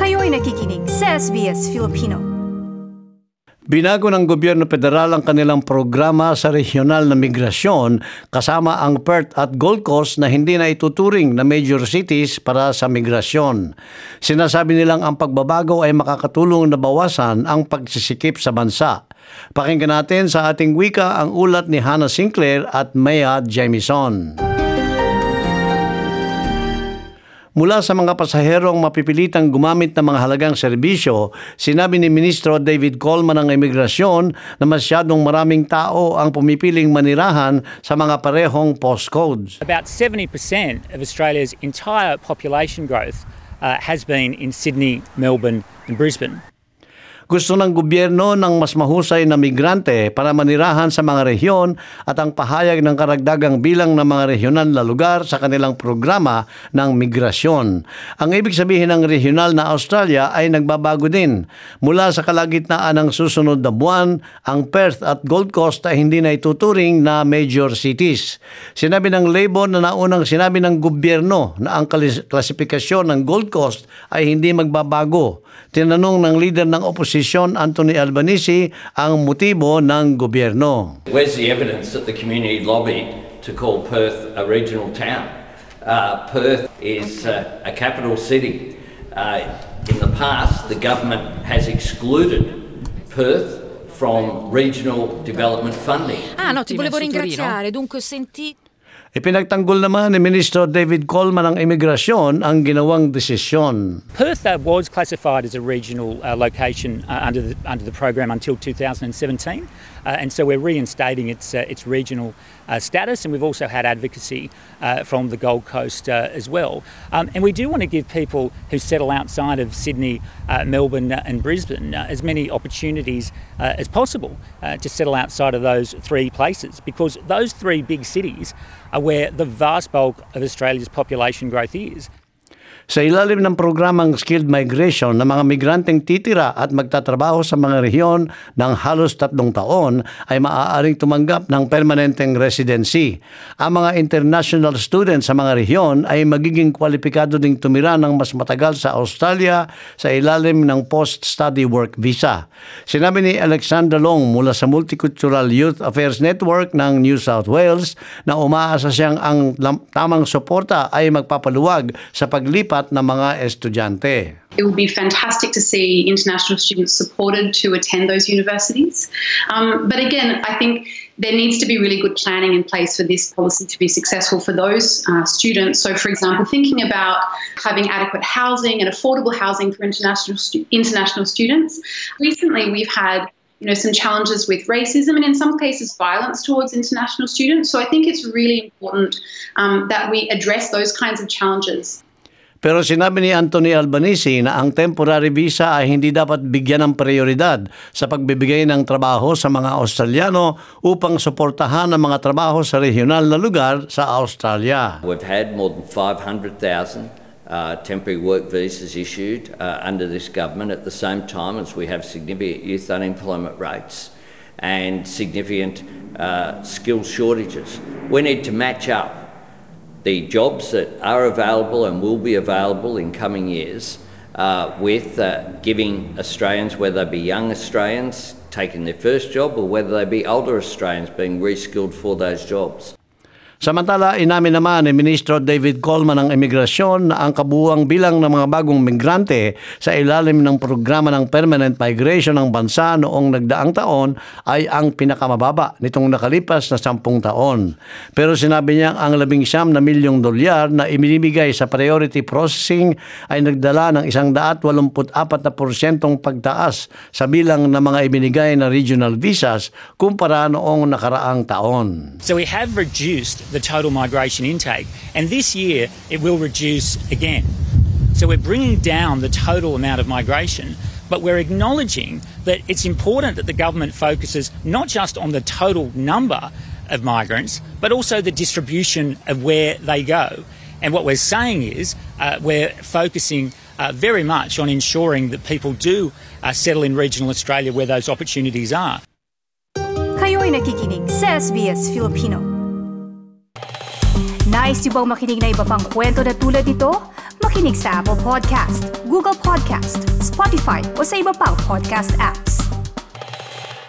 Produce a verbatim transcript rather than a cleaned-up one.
Kayo'y nakikinig sa S B S Filipino. Binago ng gobyerno federal ang kanilang programa sa regional na migrasyon kasama ang Perth at Gold Coast na hindi na ituturing na major cities para sa migrasyon. Sinasabi nilang ang pagbabago ay makakatulong na bawasan ang pagsisikip sa bansa. Pakinggan natin sa ating wika ang ulat ni Hannah Sinclair at Maya Jamieson. Mula sa mga pasaherong mapipilitang gumamit ng mga halagang serbisyo, sinabi ni Ministro David Coleman ng Imigrasyon na masyadong maraming tao ang pumipiling manirahan sa mga parehong postcodes. About seventy percent of Australia's entire population growth uh, has been in Sydney, Melbourne and Brisbane. Gusto ng gobyerno ng mas mahusay na migrante para manirahan sa mga rehiyon at ang pahayag ng karagdagang bilang ng mga rehiyonal na lugar sa kanilang programa ng migrasyon. Ang ibig sabihin ng rehiyonal na Australia ay nagbabago din. Mula sa kalagitnaan ng susunod na buwan, ang Perth at Gold Coast ay hindi na ituturing na major cities. Sinabi ng Labor na naunang sinabi ng gobyerno na ang klasifikasyon ng Gold Coast ay hindi magbabago. Tinanong ng leader ng oposisyon, Anthony Albanese, ang motibo ng gobyerno. Where's the evidence that the community lobbied to call Perth a regional town? Uh, Perth is uh, a capital city. Uh, in the past, the government has excluded Perth from regional development funding. Ah, no, ti volevo ringraziare. Dunque, senti... Ipinagtanggol naman ni Ministro David Coleman ng Imigrasyon ang ginawang desisyon. Perth uh, was classified as a regional uh, location uh, under the under the program until two thousand seventeen, uh, and so we're reinstating its uh, its regional uh, status, and we've also had advocacy uh, from the Gold Coast uh, as well. Um, and we do want to give people who settle outside of Sydney, uh, Melbourne, uh, and Brisbane uh, as many opportunities uh, as possible uh, to settle outside of those three places, because those three big cities are where the vast bulk of Australia's population growth is. Sa ilalim ng programang Skilled Migration ng mga migranteng titira at magtatrabaho sa mga rehiyon ng halos tatlong taon ay maaaring tumanggap ng permanenteng residency. Ang mga international students sa mga rehiyon ay magiging kwalipikado ding tumira ng mas matagal sa Australia sa ilalim ng post-study work visa. Sinabi ni Alexander Long mula sa Multicultural Youth Affairs Network ng New South Wales na umaasa siyang ang tamang suporta ay magpapaluwag sa paglipat ng mga estudyante. It would be fantastic to see international students supported to attend those universities. Um, but again, I think there needs to be really good planning in place for this policy to be successful for those uh, students. So, for example, thinking about having adequate housing and affordable housing for international stu- international students. Recently, we've had you know, some challenges with racism and in some cases violence towards international students. So I think it's really important um, that we address those kinds of challenges. Pero sinabi ni Anthony Albanese na ang temporary visa ay hindi dapat bigyan ng prioridad sa pagbibigay ng trabaho sa mga Australiano upang suportahan ang mga trabaho sa regional na lugar sa Australia. We've had more than five hundred thousand uh, temporary work visas issued uh, under this government at the same time as we have significant youth unemployment rates and significant uh, skill shortages. We need to match up the jobs that are available and will be available in coming years uh, with uh, giving Australians, whether they be young Australians taking their first job or whether they be older Australians being reskilled for those jobs. Samantala, inamin naman ni Ministro David Coleman ng Imigrasyon na ang kabuuang bilang ng mga bagong migrante sa ilalim ng programa ng permanent migration ng bansa noong nagdaang taon ay ang pinakamababa nitong nakalipas na sampung taon. Pero sinabi niya ang labing siyam na milyong dolyar na ibinibigay sa priority processing ay nagdala ng isang daat walumput apat na porsyentong pagtaas sa bilang ng mga ibinigay na regional visas kumpara noong nakaraang taon. So we have reduced the total migration intake, and this year it will reduce again. So we're bringing down the total amount of migration, but we're acknowledging that it's important that the government focuses not just on the total number of migrants, but also the distribution of where they go. And what we're saying is uh, we're focusing uh, very much on ensuring that people do uh, settle in regional Australia where those opportunities are. Kayo'y nakikinig sa S B S Filipino. Nice yung bang makinig na iba pang kwento na tulad ito? Makinig sa Apple Podcast, Google Podcast, Spotify o sa iba pang podcast apps.